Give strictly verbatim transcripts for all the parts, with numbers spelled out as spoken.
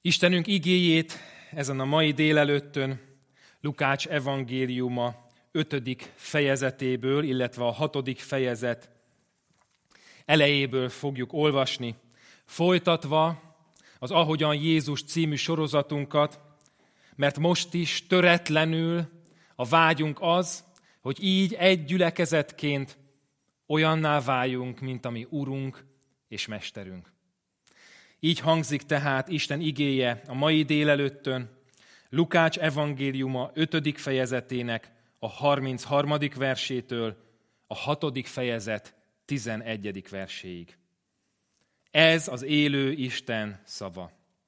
Istenünk igéjét ezen a mai délelőttön Lukács evangéliuma ötödik fejezetéből, illetve a hatodik fejezet elejéből fogjuk olvasni, folytatva az Ahogyan Jézus című sorozatunkat, mert most is töretlenül a vágyunk az, hogy így egy gyülekezetként olyanná váljunk, mint a mi Urunk és Mesterünk. Így hangzik tehát Isten igéje a mai délelőttön, Lukács evangéliuma ötödik fejezetének a harmincharmadik versétől a hatodik fejezet tizenegyedik verséig. Ez az élő Isten szava.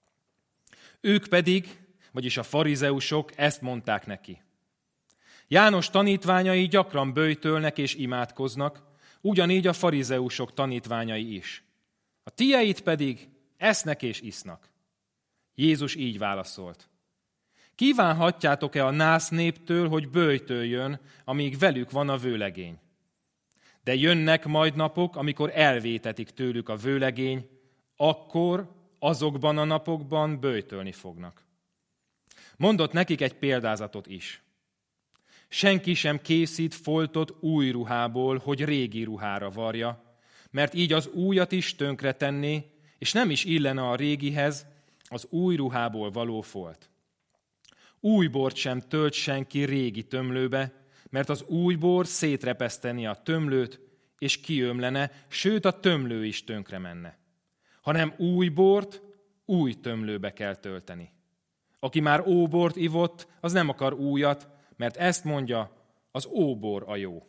Ők pedig, vagyis a farizeusok ezt mondták neki. János tanítványai gyakran böjtölnek és imádkoznak, ugyanígy a farizeusok tanítványai is. A tieit pedig esznek és isznak. Jézus így válaszolt. Kívánhatjátok-e a nász néptől, hogy böjtöljön, amíg velük van a vőlegény? De jönnek majd napok, amikor elvétetik tőlük a vőlegény, akkor azokban a napokban böjtölni fognak. Mondott nekik egy példázatot is. Senki sem készít foltot új ruhából, hogy régi ruhára varja, mert így az újat is tönkretenné, és nem is illene a régihez az új ruhából való folt. Új bort sem tölt senki régi tömlőbe, mert az új bor szétrepeszteni a tömlőt, és kiömlene, sőt a tömlő is tönkre menne. Hanem új bort új tömlőbe kell tölteni. Aki már óbort ivott, az nem akar újat, mert ezt mondja, az óbor a jó.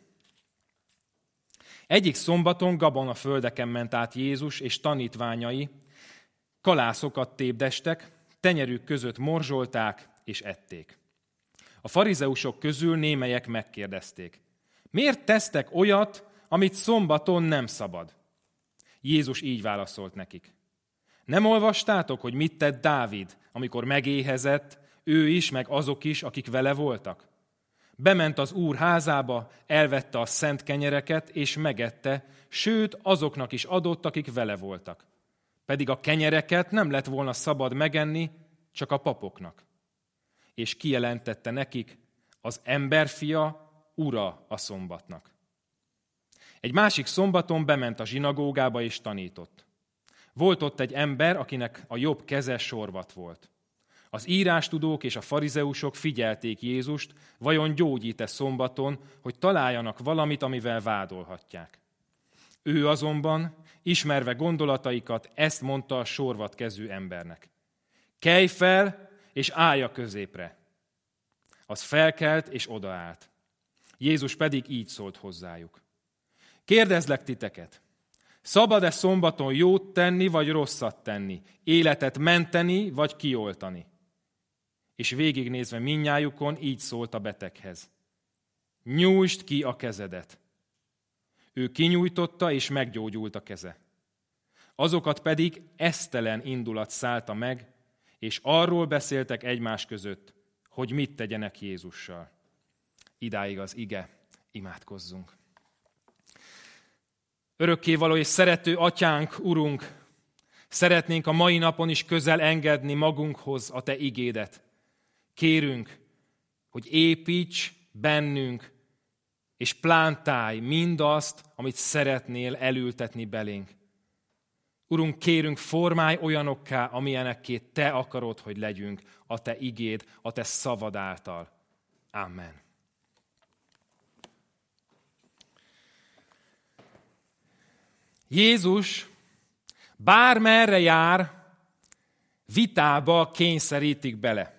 Egyik szombaton gabonaföldeken ment át Jézus és tanítványai, kalászokat tépdestek, tenyerük között morzsolták és ették. A farizeusok közül némelyek megkérdezték, miért tesztek olyat, amit szombaton nem szabad? Jézus így válaszolt nekik. Nem olvastátok, hogy mit tett Dávid, amikor megéhezett, ő is, meg azok is, akik vele voltak? Bement az Úr házába, elvette a szent kenyereket, és megette, sőt, azoknak is adott, akik vele voltak. Pedig a kenyereket nem lett volna szabad megenni, csak a papoknak. És kijelentette nekik, az emberfia ura a szombatnak. Egy másik szombaton bement a zsinagógába és tanított. Volt ott egy ember, akinek a jobb keze sorvat volt. Az írástudók és a farizeusok figyelték Jézust, vajon gyógyít-e szombaton, hogy találjanak valamit, amivel vádolhatják. Ő azonban, ismerve gondolataikat, ezt mondta a sorvat kezű embernek. Kelj fel, és állj a középre. Az felkelt, és odaállt. Jézus pedig így szólt hozzájuk. Kérdezlek titeket, szabad-e szombaton jót tenni, vagy rosszat tenni? Életet menteni, vagy kioltani? És végignézve mindnyájukon így szólt a beteghez. Nyújtsd ki a kezedet. Ő kinyújtotta, és meggyógyult a keze. Azokat pedig esztelen indulat szállta meg, és arról beszéltek egymás között, hogy mit tegyenek Jézussal. Idáig az ige, imádkozzunk. Örökkévaló és szerető atyánk, Urunk, szeretnénk a mai napon is közel engedni magunkhoz a Te igédet. Kérünk, hogy építs bennünk, és plántálj mindazt, amit szeretnél elültetni belénk. Urunk, kérünk, formálj olyanokká, amilyenekké Te akarod, hogy legyünk a Te igéd, a Te szavad által. Amen. Jézus bármerre jár, vitába kényszerítik bele.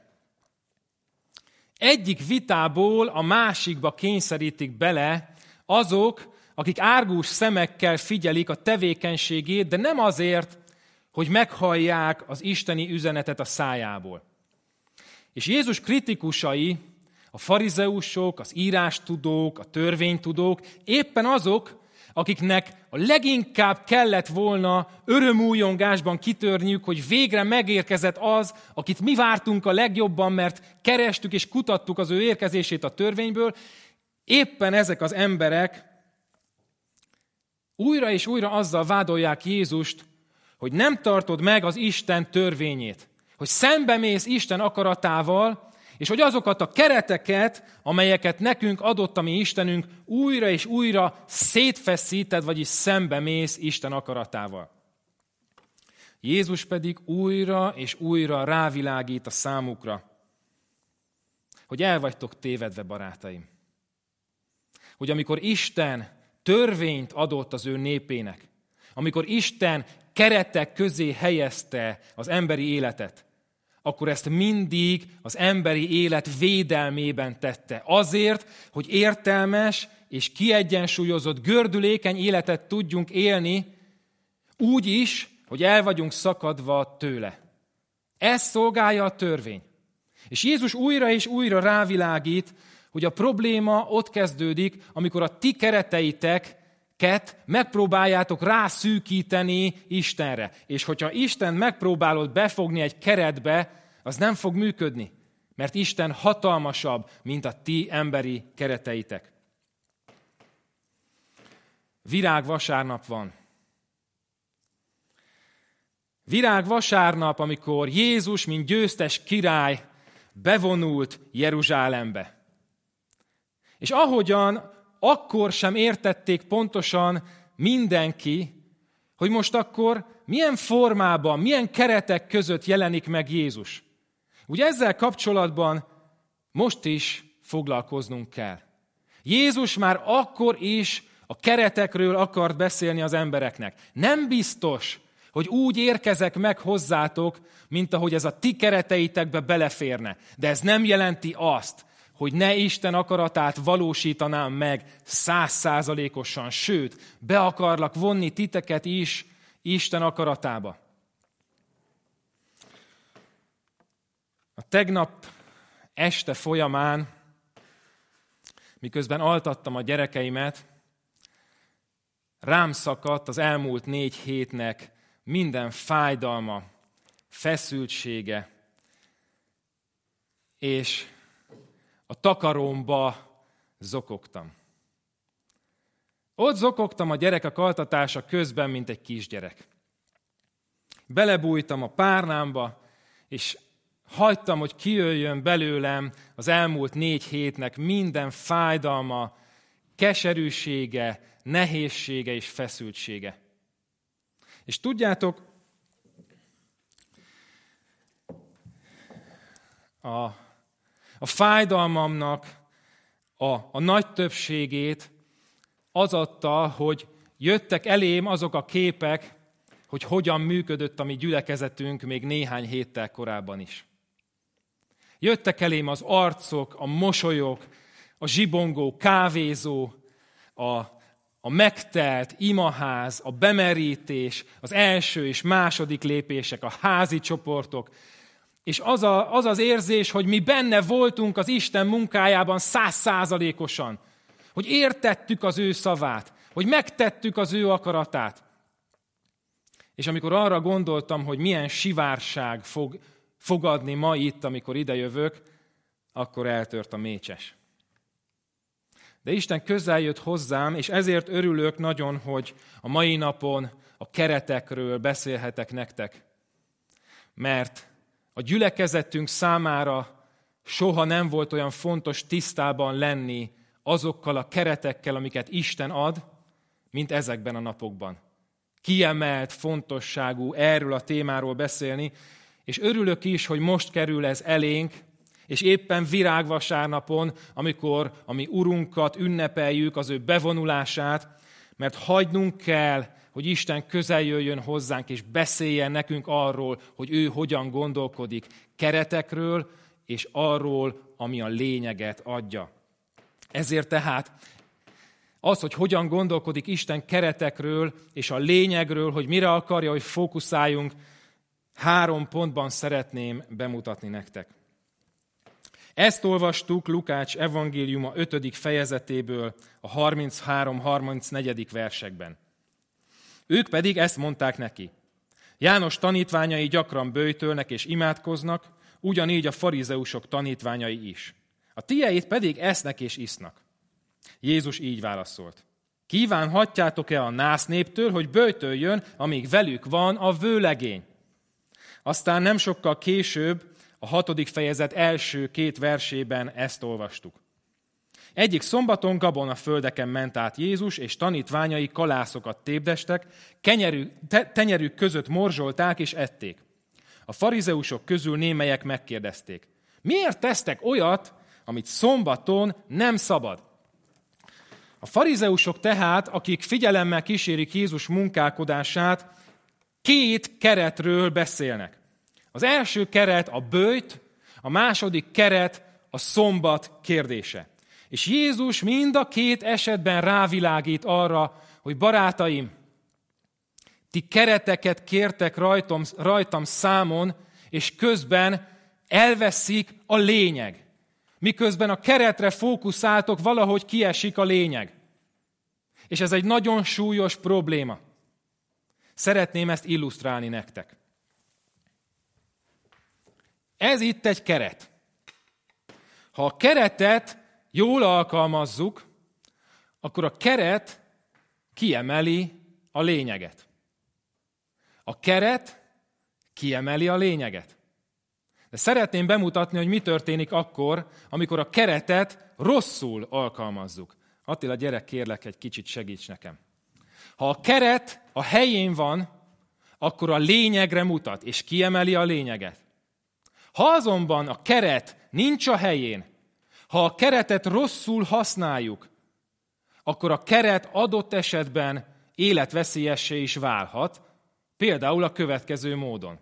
Egyik vitából a másikba kényszerítik bele azok, akik árgus szemekkel figyelik a tevékenységét, de nem azért, hogy meghallják az isteni üzenetet a szájából. És Jézus kritikusai, a farizeusok, az írástudók, a törvénytudók, éppen azok, akiknek a leginkább kellett volna örömújongásban kitörniük, hogy végre megérkezett az, akit mi vártunk a legjobban, mert kerestük és kutattuk az ő érkezését a törvényből, éppen ezek az emberek újra és újra azzal vádolják Jézust, hogy nem tartod meg az Isten törvényét, hogy szembemész Isten akaratával, és hogy azokat a kereteket, amelyeket nekünk adott a mi Istenünk, újra és újra szétfeszíted, vagyis szembemész Isten akaratával. Jézus pedig újra és újra rávilágít a számukra, hogy el vagytok tévedve, barátaim. Hogy amikor Isten törvényt adott az ő népének, amikor Isten keretek közé helyezte az emberi életet, akkor ezt mindig az emberi élet védelmében tette. Azért, hogy értelmes és kiegyensúlyozott, gördülékeny életet tudjunk élni, úgy is, hogy el vagyunk szakadva tőle. Ez szolgálja a törvény. És Jézus újra és újra rávilágít, hogy a probléma ott kezdődik, amikor a ti kereteiteket megpróbáljátok rászűkíteni Istenre. És hogyha Isten megpróbálod befogni egy keretbe, az nem fog működni, mert Isten hatalmasabb, mint a ti emberi kereteitek. Virágvasárnap van. Virágvasárnap, amikor Jézus, mint győztes király, bevonult Jeruzsálembe. És ahogyan akkor sem értették pontosan mindenki, hogy most akkor milyen formában, milyen keretek között jelenik meg Jézus. Ugye ezzel kapcsolatban most is foglalkoznunk kell. Jézus már akkor is a keretekről akart beszélni az embereknek. Nem biztos, hogy úgy érkezek meg hozzátok, mint ahogy ez a ti kereteitekbe beleférne. De ez nem jelenti azt, hogy ne Isten akaratát valósítanám meg százszázalékosan, sőt, be akarlak vonni titeket is Isten akaratába. A tegnap este folyamán, miközben altattam a gyerekeimet, rám szakadt az elmúlt négy hétnek minden fájdalma, feszültsége, és a takarómba zokogtam. Ott zokogtam a gyerekek altatása közben, mint egy kisgyerek. Belebújtam a párnámba, és hagytam, hogy kijöjjön belőlem az elmúlt négy hétnek minden fájdalma, keserűsége, nehézsége és feszültsége. És tudjátok, a, a fájdalmamnak a, a nagy többségét az adta, hogy jöttek elém azok a képek, hogy hogyan működött a mi gyülekezetünk még néhány héttel korábban is. Jöttek elém az arcok, a mosolyok, a zsibongó kávézó, a, a megtelt imaház, a bemerítés, az első és második lépések, a házi csoportok, és az, a, az az érzés, hogy mi benne voltunk az Isten munkájában százszázalékosan, hogy értettük az ő szavát, hogy megtettük az ő akaratát. És amikor arra gondoltam, hogy milyen sivárság fog fogadni ma itt, amikor idejövök, akkor eltört a mécses. De Isten közel jött hozzám, és ezért örülök nagyon, hogy a mai napon a keretekről beszélhetek nektek. Mert a gyülekezetünk számára soha nem volt olyan fontos tisztában lenni azokkal a keretekkel, amiket Isten ad, mint ezekben a napokban. Kiemelt fontosságú erről a témáról beszélni, és örülök is, hogy most kerül ez elénk, és éppen virágvasárnapon, amikor a mi Urunkat ünnepeljük, az ő bevonulását, mert hagynunk kell, hogy Isten közel jöjjön hozzánk, és beszéljen nekünk arról, hogy ő hogyan gondolkodik keretekről, és arról, ami a lényeget adja. Ezért tehát az, hogy hogyan gondolkodik Isten keretekről, és a lényegről, hogy mire akarja, hogy fókuszáljunk, három pontban szeretném bemutatni nektek. Ezt olvastuk Lukács evangéliuma ötödik fejezetéből, a harminchárom-harmincnégy. versekben. Ők pedig ezt mondták neki. János tanítványai gyakran böjtölnek és imádkoznak, ugyanígy a farizeusok tanítványai is. A tieit pedig esznek és isznak. Jézus így válaszolt. Kívánhatjátok-e a nász néptől, hogy böjtöljön, amíg velük van a vőlegény? Aztán nem sokkal később, a hatodik fejezet első két versében ezt olvastuk. Egyik szombaton gabonaföldeken ment át Jézus, és tanítványai kalászokat tépdestek, kenyerük, te, tenyerük között morzsolták és ették. A farizeusok közül némelyek megkérdezték, miért tesztek olyat, amit szombaton nem szabad? A farizeusok tehát, akik figyelemmel kísérik Jézus munkálkodását, két keretről beszélnek. Az első keret a böjt, a második keret a szombat kérdése. És Jézus mind a két esetben rávilágít arra, hogy barátaim, ti kereteket kértek rajtam, rajtam számon, és közben elveszik a lényeg. Miközben a keretre fókuszáltok, valahogy kiesik a lényeg. És ez egy nagyon súlyos probléma. Szeretném ezt illusztrálni nektek. Ez itt egy keret. Ha a keretet jól alkalmazzuk, akkor a keret kiemeli a lényeget. A keret kiemeli a lényeget. De szeretném bemutatni, hogy mi történik akkor, amikor a keretet rosszul alkalmazzuk. Attila, gyere, kérlek, egy kicsit segíts nekem. Ha a keret a helyén van, akkor a lényegre mutat, és kiemeli a lényeget. Ha azonban a keret nincs a helyén, ha a keretet rosszul használjuk, akkor a keret adott esetben életveszélyessé is válhat, például a következő módon.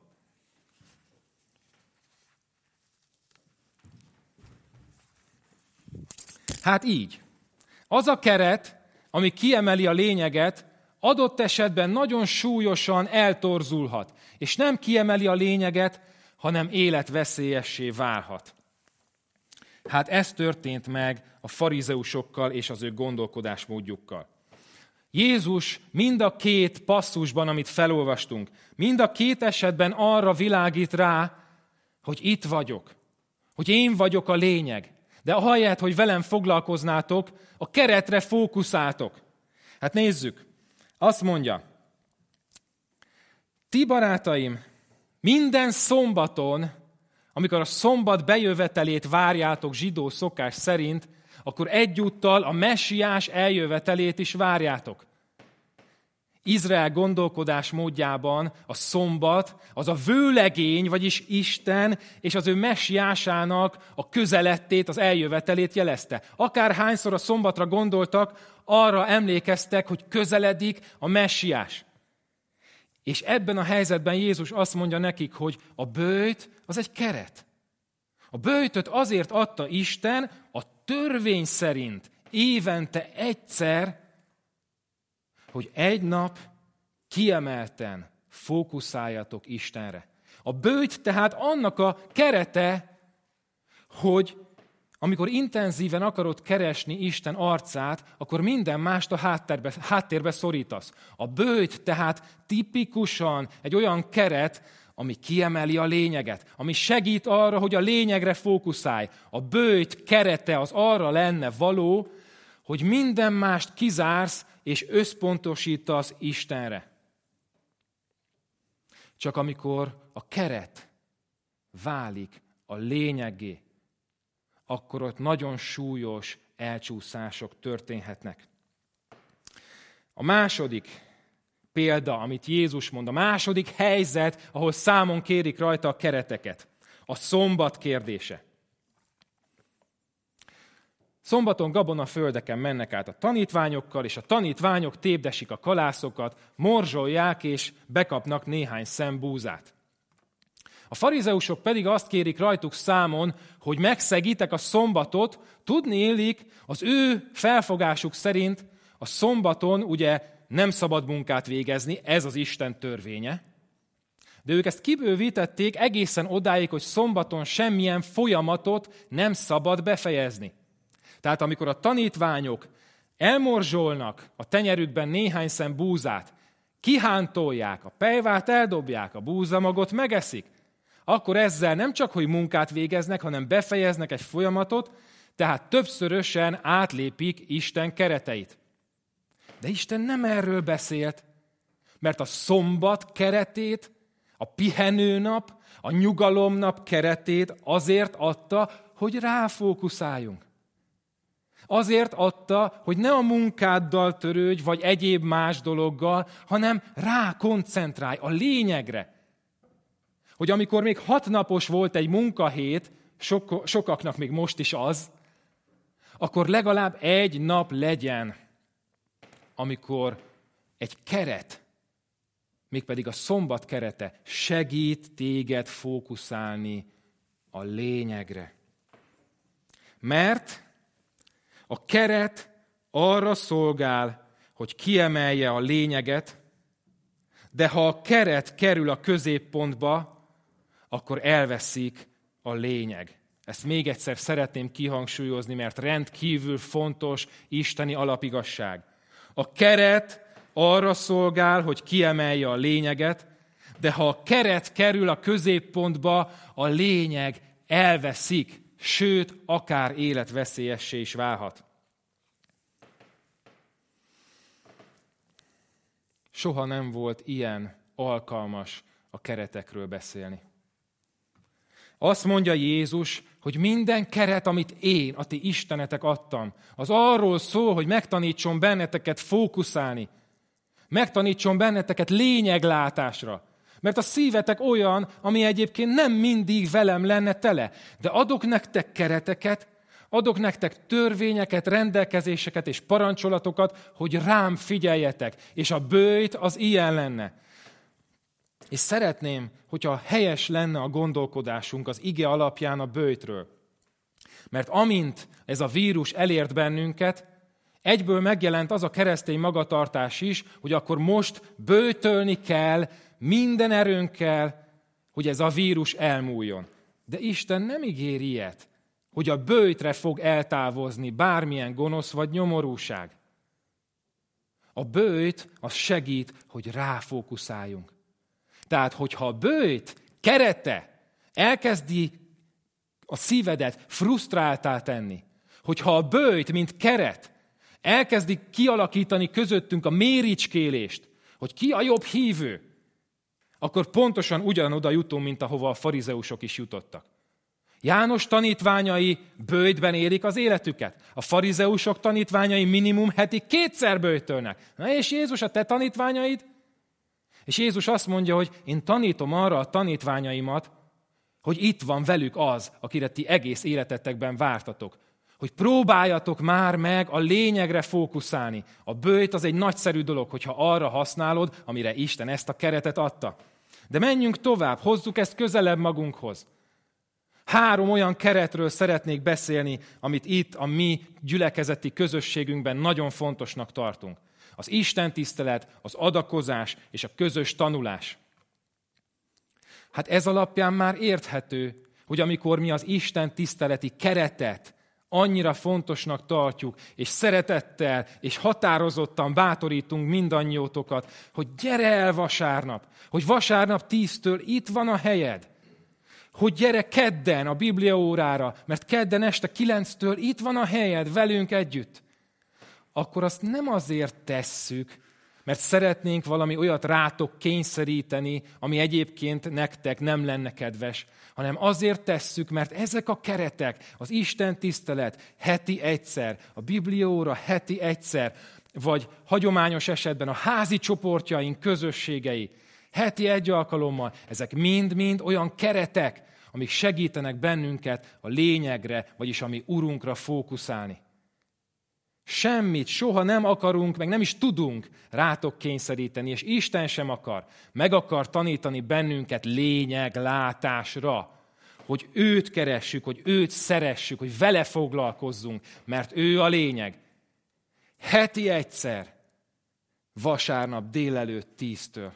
Hát így. Az a keret, ami kiemeli a lényeget, adott esetben nagyon súlyosan eltorzulhat, és nem kiemeli a lényeget, hanem életveszélyessé válhat. Hát ez történt meg a farizeusokkal és az ő gondolkodásmódjukkal. Jézus mind a két passzusban, amit felolvastunk, mind a két esetben arra világít rá, hogy itt vagyok, hogy én vagyok a lényeg. De ahelyett, hogy velem foglalkoznátok, a keretre fókuszáltok. Hát nézzük, azt mondja, ti barátaim, minden szombaton, amikor a szombat bejövetelét várjátok zsidó szokás szerint, akkor egyúttal a messiás eljövetelét is várjátok. Izrael gondolkodás módjában a szombat az a vőlegény, vagyis Isten és az ő messiásának a közelettét, az eljövetelét jelezte. Akárhányszor a szombatra gondoltak, arra emlékeztek, hogy közeledik a messiás. És ebben a helyzetben Jézus azt mondja nekik, hogy a böjt az egy keret. A böjtöt azért adta Isten a törvény szerint évente egyszer, hogy egy nap kiemelten fókuszáljatok Istenre. A böjt tehát annak a kerete, hogy amikor intenzíven akarod keresni Isten arcát, akkor minden mást a háttérbe, háttérbe szorítasz. A böjt tehát tipikusan egy olyan keret, ami kiemeli a lényeget, ami segít arra, hogy a lényegre fókuszálj. A böjt kerete az arra lenne való, hogy minden mást kizársz, és összpontosítasz Istenre. Csak amikor a keret válik a lényeggé, akkor ott nagyon súlyos elcsúszások történhetnek. A második példa, amit Jézus mond, a második helyzet, ahol számon kérik rajta a kereteket, a szombat kérdése. Szombaton gabonaföldeken mennek át a tanítványokkal, és a tanítványok tépdesik a kalászokat, morzsolják és bekapnak néhány szem búzát. A farizeusok pedig azt kérik rajtuk számon, hogy megszegitek a szombatot, tudni illik, az ő felfogásuk szerint a szombaton ugye nem szabad munkát végezni, ez az Isten törvénye, de ők ezt kibővítették egészen odáig, hogy szombaton semmilyen folyamatot nem szabad befejezni. Tehát amikor a tanítványok elmorzsolnak a tenyerükben néhány szem búzát, kihántolják, a pejvát eldobják, a búzamagot megeszik, akkor ezzel nem csak, hogy munkát végeznek, hanem befejeznek egy folyamatot, tehát többszörösen átlépik Isten kereteit. De Isten nem erről beszélt, mert a szombat keretét A pihenőnap, a nyugalomnap keretét azért adta, hogy ráfókuszáljunk. Azért adta, hogy ne a munkáddal törődj, vagy egyéb más dologgal, hanem rá koncentrálj, a lényegre. Hogy amikor még hat napos volt egy munkahét, sok, sokaknak még most is az, akkor legalább egy nap legyen, amikor egy keret, mégpedig a szombat kerete segít téged fókuszálni a lényegre. Mert a keret arra szolgál, hogy kiemelje a lényeget, de ha a keret kerül a középpontba, akkor elveszik a lényeg. Ezt még egyszer szeretném kihangsúlyozni, mert rendkívül fontos isteni alapigazság. A keret arra szolgál, hogy kiemelje a lényeget, de ha a keret kerül a középpontba, a lényeg elveszik, sőt, akár életveszélyessé is válhat. Soha nem volt ilyen alkalmas a keretekről beszélni. Azt mondja Jézus, hogy minden keret, amit én, a ti istenetek adtam, az arról szól, hogy megtanítson benneteket fókuszálni, megtanítson benneteket lényeglátásra. Mert a szívetek olyan, ami egyébként nem mindig velem lenne tele. De adok nektek kereteket, adok nektek törvényeket, rendelkezéseket és parancsolatokat, hogy rám figyeljetek. És a böjt az ilyen lenne. És szeretném, hogyha helyes lenne a gondolkodásunk az ige alapján a böjtről. Mert amint ez a vírus elért bennünket, egyből megjelent az a keresztény magatartás is, hogy akkor most böjtölni kell minden erőnkkel, hogy ez a vírus elmúljon. De Isten nem ígéri ilyet, hogy a böjtre fog eltávozni bármilyen gonosz vagy nyomorúság. A böjt az segít, hogy ráfókuszáljunk. Tehát, hogyha a böjt kerete elkezdi a szívedet frusztráltá tenni, hogyha a böjt, mint keret, elkezdi kialakítani közöttünk a méricskélést, hogy ki a jobb hívő, akkor pontosan ugyanoda jutunk, mint ahova a farizeusok is jutottak. János tanítványai böjtben élik az életüket. A farizeusok tanítványai minimum heti kétszer böjtölnek. Na és Jézus, a te tanítványaid? És Jézus azt mondja, hogy én tanítom arra a tanítványaimat, hogy itt van velük az, akire ti egész életetekben vártatok. Hogy próbáljatok már meg a lényegre fókuszálni. A böjt az egy nagyszerű dolog, hogyha arra használod, amire Isten ezt a keretet adta. De menjünk tovább, hozzuk ezt közelebb magunkhoz. Három olyan keretről szeretnék beszélni, amit itt a mi gyülekezeti közösségünkben nagyon fontosnak tartunk. Az istentisztelet, az adakozás és a közös tanulás. Hát ez alapján már érthető, hogy amikor mi az Isten tiszteleti keretet annyira fontosnak tartjuk, és szeretettel és határozottan bátorítunk mindannyiótokat, hogy gyere el vasárnap, hogy vasárnap tíztől itt van a helyed, hogy gyere kedden a Biblia órára, mert kedden este kilenctől itt van a helyed velünk együtt, akkor azt nem azért tesszük, mert szeretnénk valami olyat rátok kényszeríteni, ami egyébként nektek nem lenne kedves, hanem azért tesszük, mert ezek a keretek, az Isten tisztelet heti egyszer, a Bibliaóra heti egyszer, vagy hagyományos esetben a házi csoportjaink közösségei heti egy alkalommal, ezek mind-mind olyan keretek, amik segítenek bennünket a lényegre, vagyis a mi Urunkra fókuszálni. Semmit soha nem akarunk, meg nem is tudunk rátok kényszeríteni, és Isten sem akar. Meg akar tanítani bennünket lényeglátásra, hogy őt keressük, hogy őt szeressük, hogy vele foglalkozzunk, mert ő a lényeg. Heti egyszer, vasárnap délelőtt tíztől.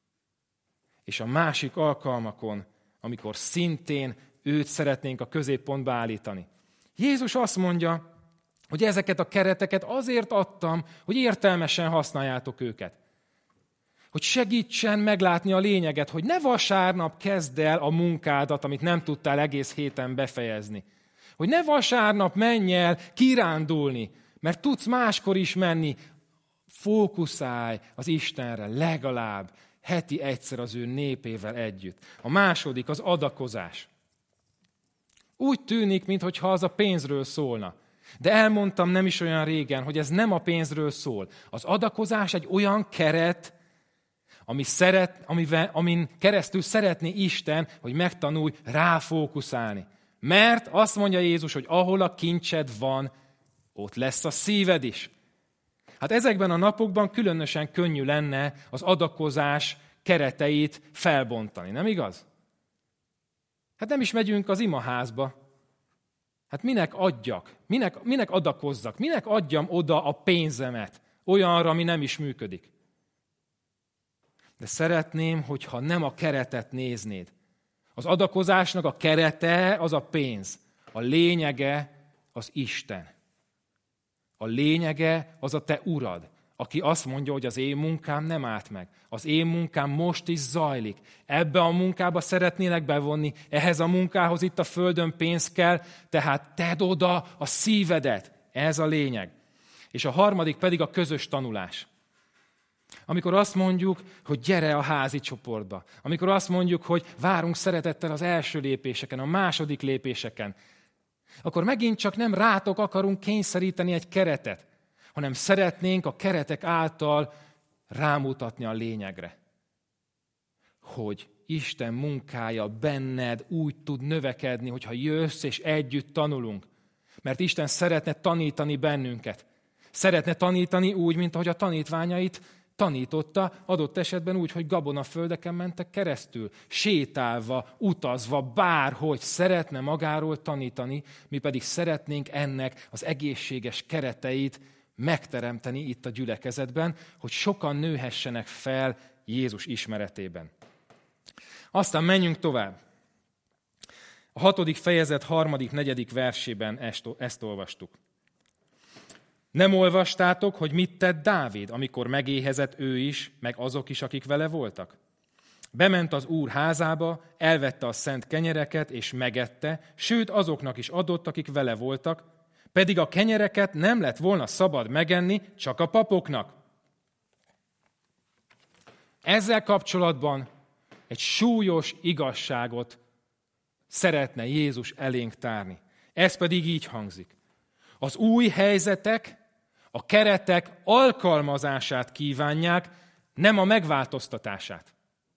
És a másik alkalmakon, amikor szintén őt szeretnénk a középpontba állítani. Jézus azt mondja, hogy ezeket a kereteket azért adtam, hogy értelmesen használjátok őket. Hogy segítsen meglátni a lényeget, hogy ne vasárnap kezd el a munkádat, amit nem tudtál egész héten befejezni. Hogy ne vasárnap menj el kirándulni, mert tudsz máskor is menni. Fókuszálj az Istenre legalább heti egyszer az ő népével együtt. A második az adakozás. Úgy tűnik, mintha az a pénzről szólna. De elmondtam nem is olyan régen, hogy ez nem a pénzről szól. Az adakozás egy olyan keret, ami szeret, amivel, amin keresztül szeretné Isten, hogy megtanulj ráfókuszálni. Mert azt mondja Jézus, hogy ahol a kincsed van, ott lesz a szíved is. Hát ezekben a napokban különösen könnyű lenne az adakozás kereteit felbontani, nem igaz? Hát nem is megyünk az imaházba. Hát minek adjak? Minek, minek adakozzak? Minek adjam oda a pénzemet olyanra, ami nem is működik? De szeretném, hogyha nem a keretet néznéd. Az adakozásnak a kerete az a pénz. A lényege az Isten. A lényege az a te urad, aki azt mondja, hogy az én munkám nem állt meg. Az én munkám most is zajlik. Ebbe a munkába szeretnélek bevonni, ehhez a munkához itt a földön pénz kell, tehát tedd oda a szívedet. Ez a lényeg. És a harmadik pedig a közös tanulás. Amikor azt mondjuk, hogy gyere a házi csoportba, amikor azt mondjuk, hogy várunk szeretettel az első lépéseken, a második lépéseken, akkor megint csak nem rátok akarunk kényszeríteni egy keretet, hanem szeretnénk a keretek által rámutatni a lényegre. Hogy Isten munkája benned úgy tud növekedni, hogyha jössz és együtt tanulunk. Mert Isten szeretne tanítani bennünket. Szeretne tanítani úgy, mint ahogy a tanítványait tanította, adott esetben úgy, hogy gabonaföldeken mentek keresztül, sétálva, utazva, bárhogy szeretne magáról tanítani, mi pedig szeretnénk ennek az egészséges kereteit megteremteni itt a gyülekezetben, hogy sokan nőhessenek fel Jézus ismeretében. Aztán menjünk tovább. A hatodik fejezet harmadik, negyedik versében ezt, ezt olvastuk. Nem olvastátok, hogy mit tett Dávid, amikor megéhezett ő is, meg azok is, akik vele voltak? Bement az Úr házába, elvette a szent kenyereket, és megette, sőt azoknak is adott, akik vele voltak, pedig a kenyereket nem lett volna szabad megenni, csak a papoknak. Ezzel kapcsolatban egy súlyos igazságot szeretne Jézus elénk tárni. Ez pedig így hangzik. Az új helyzetek, a keretek alkalmazását kívánják, nem a megváltoztatását.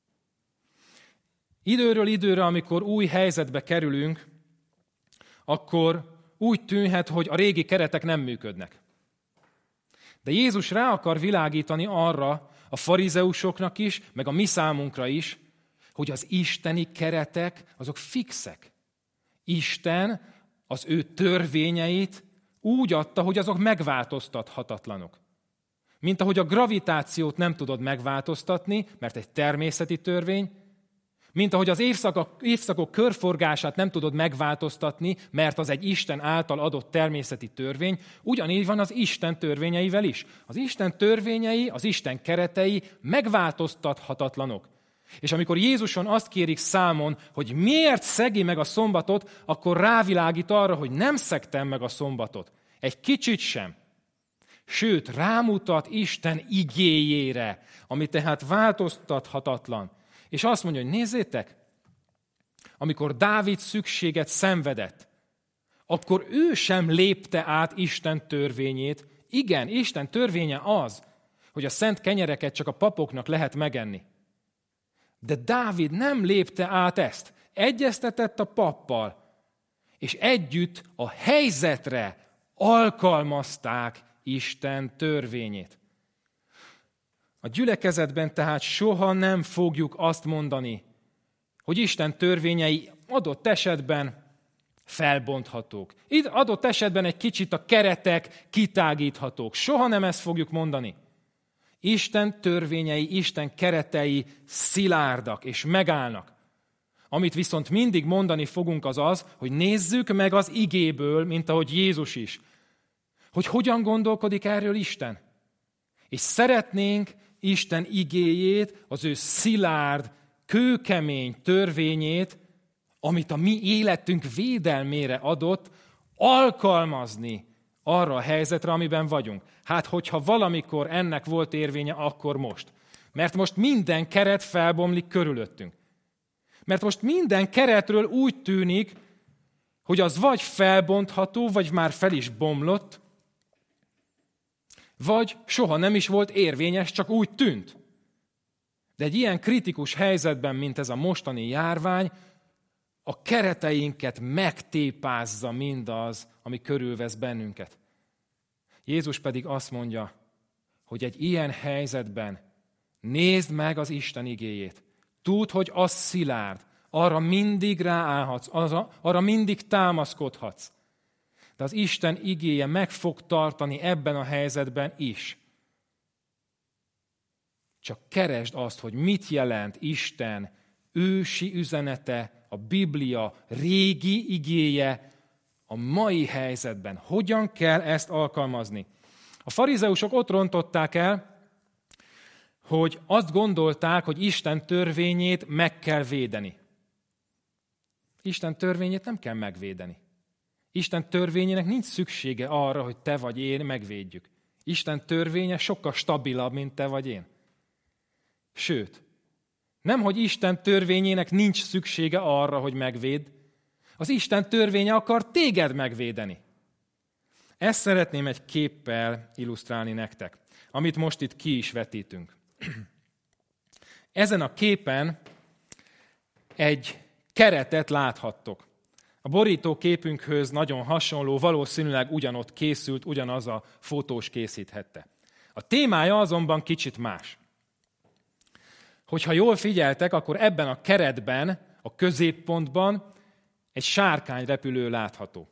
Időről időre, amikor új helyzetbe kerülünk, akkor úgy tűnhet, hogy a régi keretek nem működnek. De Jézus rá akar világítani arra a farizeusoknak is, meg a mi számunkra is, hogy az isteni keretek, azok fixek. Isten az ő törvényeit úgy adta, hogy azok megváltoztathatatlanok. Mint ahogy a gravitációt nem tudod megváltoztatni, mert egy természeti törvény, mint ahogy az évszakok, évszakok körforgását nem tudod megváltoztatni, mert az egy Isten által adott természeti törvény, ugyanígy van az Isten törvényeivel is. Az Isten törvényei, az Isten keretei megváltoztathatatlanok. És amikor Jézuson azt kérik számon, hogy miért szegi meg a szombatot, akkor rávilágít arra, hogy nem szegtem meg a szombatot. Egy kicsit sem. Sőt, rámutat Isten igéjére, ami tehát változtathatatlan. És azt mondja, hogy nézzétek, amikor Dávid szükséget szenvedett, akkor ő sem lépte át Isten törvényét. Igen, Isten törvénye az, hogy a szent kenyereket csak a papoknak lehet megenni. De Dávid nem lépte át ezt. Egyeztetett a pappal, és együtt a helyzetre alkalmazták Isten törvényét. A gyülekezetben tehát soha nem fogjuk azt mondani, hogy Isten törvényei adott esetben felbonthatók. Itt adott esetben egy kicsit a keretek kitágíthatók. Soha nem ezt fogjuk mondani. Isten törvényei, Isten keretei szilárdak és megállnak. Amit viszont mindig mondani fogunk az az, hogy nézzük meg az igéből, mint ahogy Jézus is, hogy hogyan gondolkodik erről Isten. És szeretnénk Isten igéjét, az ő szilárd, kőkemény törvényét, amit a mi életünk védelmére adott, alkalmazni arra a helyzetre, amiben vagyunk. Hát, hogyha valamikor ennek volt érvénye, akkor most. Mert most minden keret felbomlik körülöttünk. Mert most minden keretről úgy tűnik, hogy az vagy felbontható, vagy már fel is bomlott, vagy soha nem is volt érvényes, csak úgy tűnt. De egy ilyen kritikus helyzetben, mint ez a mostani járvány, a kereteinket megtépázza mindaz, ami körülvesz bennünket. Jézus pedig azt mondja, hogy egy ilyen helyzetben nézd meg az Isten igéjét. Tudd, hogy az szilárd, arra mindig ráállhatsz, arra mindig támaszkodhatsz. De az Isten igéje meg fog tartani ebben a helyzetben is. Csak keresd azt, hogy mit jelent Isten ősi üzenete, a Biblia régi igéje a mai helyzetben. Hogyan kell ezt alkalmazni? A farizeusok ott rontották el, hogy azt gondolták, hogy Isten törvényét meg kell védeni. Isten törvényét nem kell megvédeni. Isten törvényének nincs szüksége arra, hogy te vagy én megvédjük. Isten törvénye sokkal stabilabb, mint te vagy én. Sőt, nem, hogy Isten törvényének nincs szüksége arra, hogy megvédd. Az Isten törvénye akar téged megvédeni. Ezt szeretném egy képpel illusztrálni nektek, amit most itt ki is vetítünk. Ezen a képen egy keretet láthattok. A borítóképünkhöz nagyon hasonló, valószínűleg ugyanott készült, ugyanaz a fotós készíthette. A témája azonban kicsit más. Hogyha jól figyeltek, akkor ebben a keretben, a középpontban egy sárkányrepülő látható.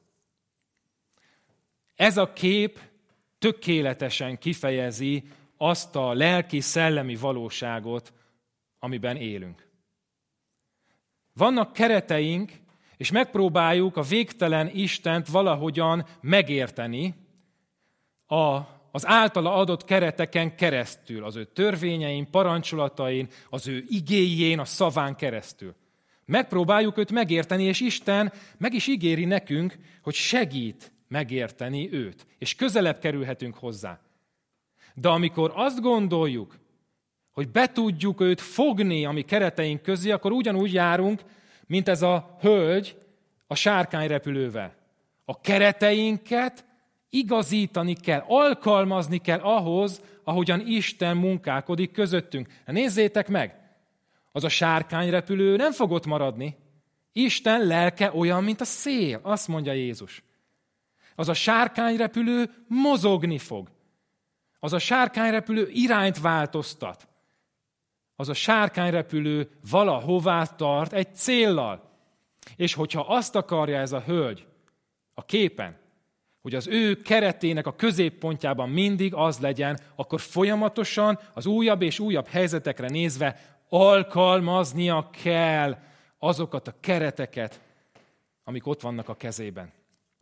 Ez a kép tökéletesen kifejezi azt a lelki-szellemi valóságot, amiben élünk. Vannak kereteink, és megpróbáljuk a végtelen Istent valahogyan megérteni a, az általa adott kereteken keresztül, az ő törvényein, parancsolatain, az ő igéjén, a szaván keresztül. Megpróbáljuk őt megérteni, és Isten meg is ígéri nekünk, hogy segít megérteni őt, és közelebb kerülhetünk hozzá. De amikor azt gondoljuk, hogy be tudjuk őt fogni a mi kereteink közé, akkor ugyanúgy járunk, mint ez a hölgy a sárkányrepülővel. A kereteinket igazítani kell, alkalmazni kell ahhoz, ahogyan Isten munkálkodik közöttünk. Nézzétek meg! Az a sárkányrepülő nem fog ott maradni. Isten lelke olyan, mint a szél, azt mondja Jézus. Az a sárkányrepülő mozogni fog. Az a sárkányrepülő irányt változtat. Az a sárkányrepülő valahová tart egy céllal. És hogyha azt akarja ez a hölgy a képen, hogy az ő keretének a középpontjában mindig az legyen, akkor folyamatosan az újabb és újabb helyzetekre nézve alkalmaznia kell azokat a kereteket, amik ott vannak a kezében.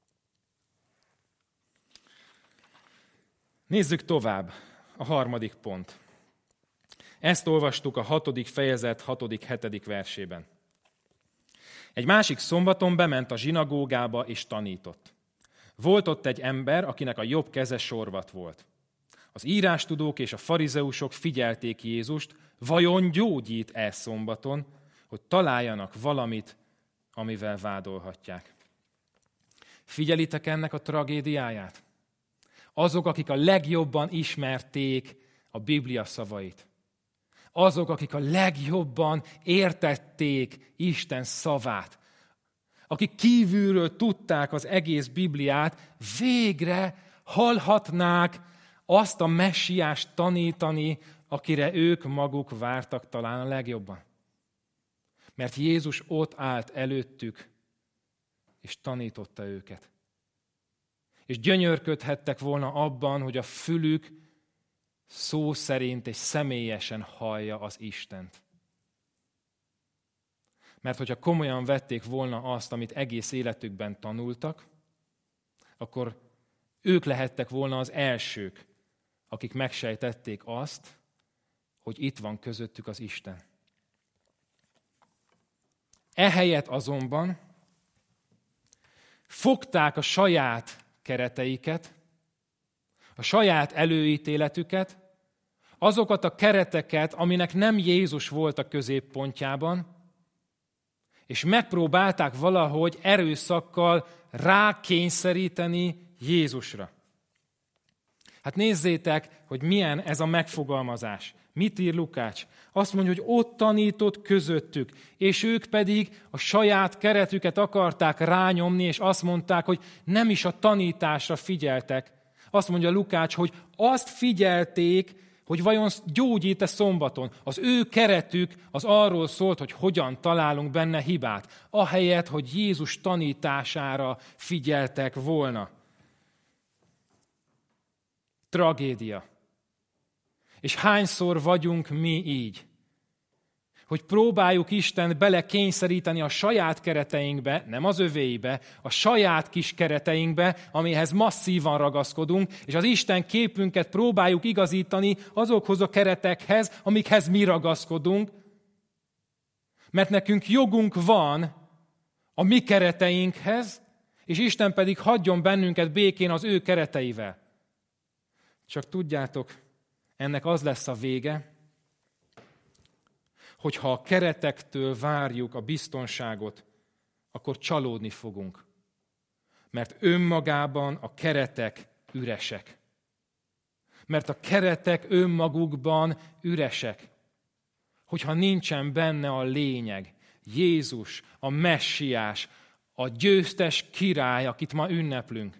Nézzük tovább, a harmadik pont. Ezt olvastuk a hatodik fejezet hatodik hetedik versében. Egy másik szombaton bement a zsinagógába és tanított. Volt ott egy ember, akinek a jobb keze sorvat volt. Az írástudók és a farizeusok figyelték Jézust, vajon gyógyít-e szombaton, hogy találjanak valamit, amivel vádolhatják. Figyelitek ennek a tragédiáját? Azok, akik a legjobban ismerték a Biblia szavait. Azok, akik a legjobban értették Isten szavát. Akik kívülről tudták az egész Bibliát, végre hallhatnák azt a messiást tanítani, akire ők maguk vártak talán a legjobban. Mert Jézus ott állt előttük, és tanította őket. És gyönyörködhettek volna abban, hogy a fülük szó szerint és személyesen hallja az Istent. Mert hogyha komolyan vették volna azt, amit egész életükben tanultak, akkor ők lehettek volna az elsők, akik megsejtették azt, hogy itt van közöttük az Isten. Ehelyett azonban fogták a saját kereteiket, a saját előítéletüket, azokat a kereteket, aminek nem Jézus volt a középpontjában, és megpróbálták valahogy erőszakkal rákényszeríteni Jézusra. Hát nézzétek, hogy milyen ez a megfogalmazás. Mit ír Lukács? Azt mondja, hogy ott tanított közöttük, és ők pedig a saját keretüket akarták rányomni, és azt mondták, hogy nem is a tanításra figyeltek. Azt mondja Lukács, hogy azt figyelték, hogy vajon gyógyít-e szombaton. Az ő keretük az arról szólt, hogy hogyan találunk benne hibát, ahelyett, hogy Jézus tanítására figyeltek volna. Tragédia. És hányszor vagyunk mi így? Hogy próbáljuk Istent belekényszeríteni a saját kereteinkbe, nem az övéibe, a saját kis kereteinkbe, amihez masszívan ragaszkodunk, és az Isten képünket próbáljuk igazítani azokhoz a keretekhez, amikhez mi ragaszkodunk, mert nekünk jogunk van a mi kereteinkhez, és Isten pedig hagyjon bennünket békén az ő kereteivel. Csak tudjátok, ennek az lesz a vége, hogy ha a keretektől várjuk a biztonságot, akkor csalódni fogunk. Mert önmagában a keretek üresek. Mert a keretek önmagukban üresek. Hogyha nincsen benne a lényeg, Jézus, a messiás, a győztes király, akit ma ünneplünk,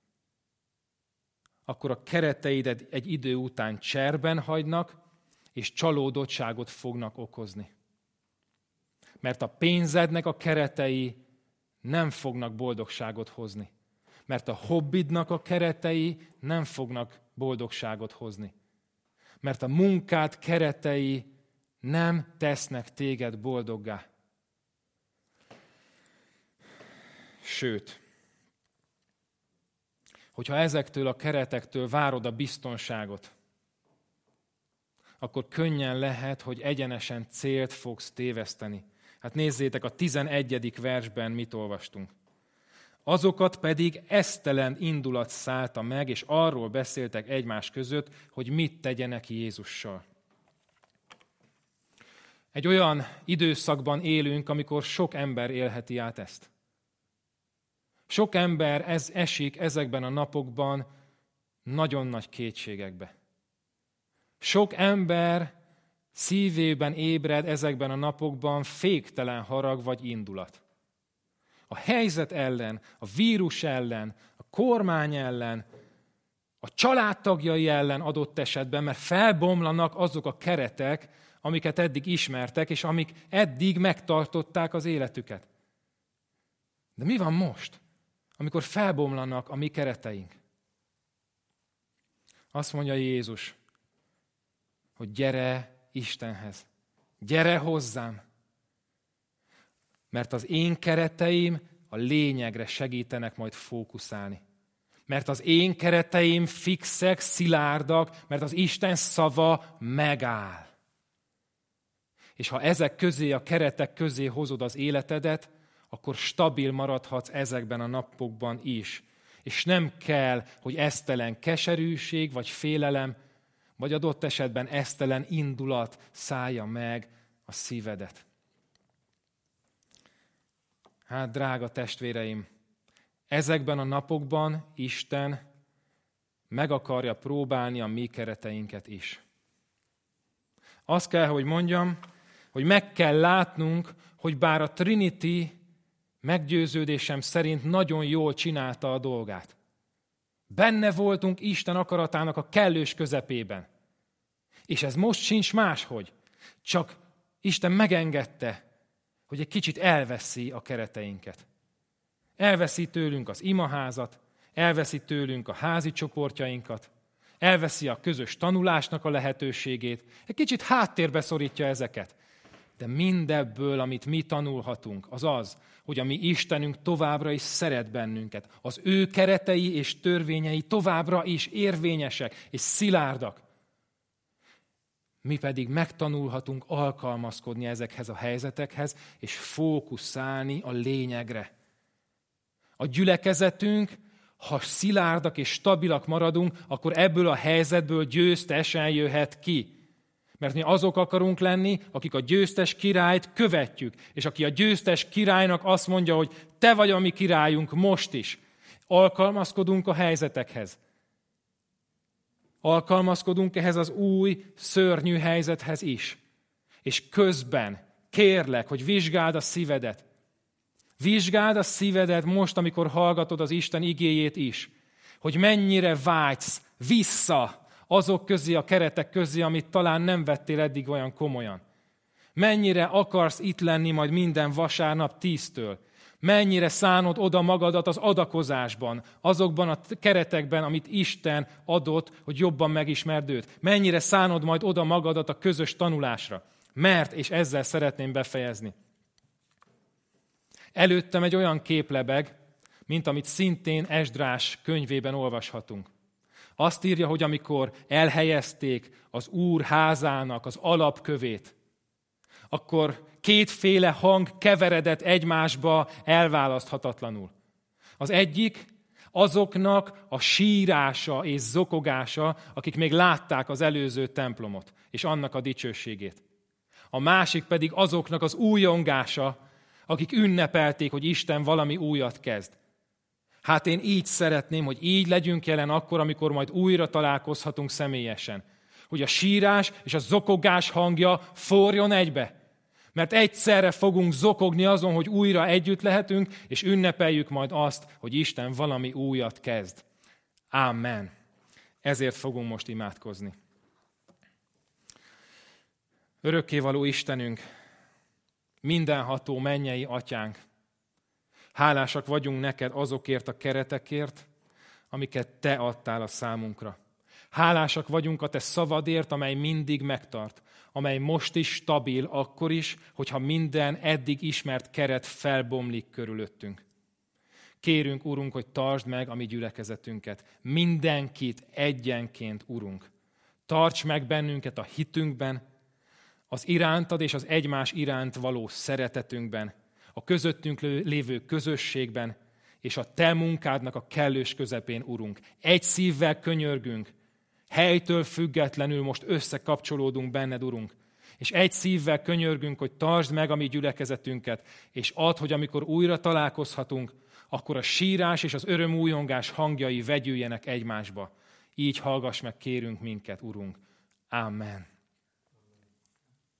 akkor a kereteidet egy idő után cserben hagynak, és csalódottságot fognak okozni. Mert a pénzednek a keretei nem fognak boldogságot hozni. Mert a hobbidnak a keretei nem fognak boldogságot hozni. Mert a munkád keretei nem tesznek téged boldoggá. Sőt, hogyha ezektől a keretektől várod a biztonságot, akkor könnyen lehet, hogy egyenesen célt fogsz téveszteni. Hát nézzétek, a tizenegyedik versben mit olvastunk. Azokat pedig esztelen indulat szállta meg, és arról beszéltek egymás között, hogy mit tegyenek Jézussal. Egy olyan időszakban élünk, amikor sok ember élheti át ezt. Sok ember ez esik ezekben a napokban nagyon nagy kétségekbe. Sok ember szívében ébred ezekben a napokban féktelen harag vagy indulat. A helyzet ellen, a vírus ellen, a kormány ellen, a családtagjai ellen adott esetben, mert felbomlanak azok a keretek, amiket eddig ismertek, és amik eddig megtartották az életüket. De mi van most, amikor felbomlanak a mi kereteink? Azt mondja Jézus, hogy gyere Istenhez, gyere hozzám, mert az én kereteim a lényegre segítenek majd fókuszálni. Mert az én kereteim fixek, szilárdak, mert az Isten szava megáll. És ha ezek közé, a keretek közé hozod az életedet, akkor stabil maradhatsz ezekben a napokban is. És nem kell, hogy esztelen keserűség vagy félelem, vagy adott esetben esztelen indulat szállja meg a szívedet. Hát, drága testvéreim, ezekben a napokban Isten meg akarja próbálni a mi kereteinket is. Azt kell, hogy mondjam, hogy meg kell látnunk, hogy bár a Trinity meggyőződésem szerint nagyon jól csinálta a dolgát. Benne voltunk Isten akaratának a kellős közepében. És ez most sincs máshogy. Csak Isten megengedte, hogy egy kicsit elveszi a kereteinket. Elveszi tőlünk az imaházat, elveszi tőlünk a házi csoportjainkat, elveszi a közös tanulásnak a lehetőségét, egy kicsit háttérbe szorítja ezeket. De mindebből, amit mi tanulhatunk, az az, hogy a mi Istenünk továbbra is szeret bennünket. Az ő keretei és törvényei továbbra is érvényesek és szilárdak. Mi pedig megtanulhatunk alkalmazkodni ezekhez a helyzetekhez, és fókuszálni a lényegre. A gyülekezetünk, ha szilárdak és stabilak maradunk, akkor ebből a helyzetből győztesen jöhet ki. Mert mi azok akarunk lenni, akik a győztes királyt követjük, és aki a győztes királynak azt mondja, hogy te vagy a mi királyunk most is. Alkalmazkodunk a helyzetekhez. Alkalmazkodunk ehhez az új, szörnyű helyzethez is. És közben kérlek, hogy vizsgáld a szívedet. Vizsgáld a szívedet most, amikor hallgatod az Isten igéjét is, hogy mennyire vágysz vissza azok közé, a keretek közé, amit talán nem vettél eddig olyan komolyan. Mennyire akarsz itt lenni majd minden vasárnap tíztől. Mennyire szánod oda magadat az adakozásban, azokban a keretekben, amit Isten adott, hogy jobban megismerd őt. Mennyire szánod majd oda magadat a közös tanulásra. Mert, és ezzel szeretném befejezni. Előttem egy olyan kép lebeg, mint amit szintén Esdrás könyvében olvashatunk. Azt írja, hogy amikor elhelyezték az Úr házának az alapkövét, akkor kétféle hang keveredett egymásba elválaszthatatlanul. Az egyik azoknak a sírása és zokogása, akik még látták az előző templomot, és annak a dicsőségét. A másik pedig azoknak az újongása, akik ünnepelték, hogy Isten valami újat kezd. Hát én így szeretném, hogy így legyünk jelen akkor, amikor majd újra találkozhatunk személyesen. Hogy a sírás és a zokogás hangja forjon egybe. Mert egyszerre fogunk zokogni azon, hogy újra együtt lehetünk, és ünnepeljük majd azt, hogy Isten valami újat kezd. Amen. Ezért fogunk most imádkozni. Örökkévaló Istenünk, mindenható mennyei Atyánk, hálásak vagyunk neked azokért a keretekért, amiket te adtál a számunkra. Hálásak vagyunk a te szavadért, amely mindig megtart, amely most is stabil, akkor is, hogyha minden eddig ismert keret felbomlik körülöttünk. Kérünk, Urunk, hogy tartsd meg a mi gyülekezetünket. Mindenkit egyenként, Urunk. Tarts meg bennünket a hitünkben, az irántad és az egymás iránt való szeretetünkben, a közöttünk lévő közösségben, és a te munkádnak a kellős közepén, Urunk. Egy szívvel könyörgünk, helytől függetlenül most összekapcsolódunk benned, Urunk. És egy szívvel könyörgünk, hogy tartsd meg a mi gyülekezetünket, és add, hogy amikor újra találkozhatunk, akkor a sírás és az örömújongás hangjai vegyüljenek egymásba. Így hallgass meg, kérünk minket, Urunk. Amen.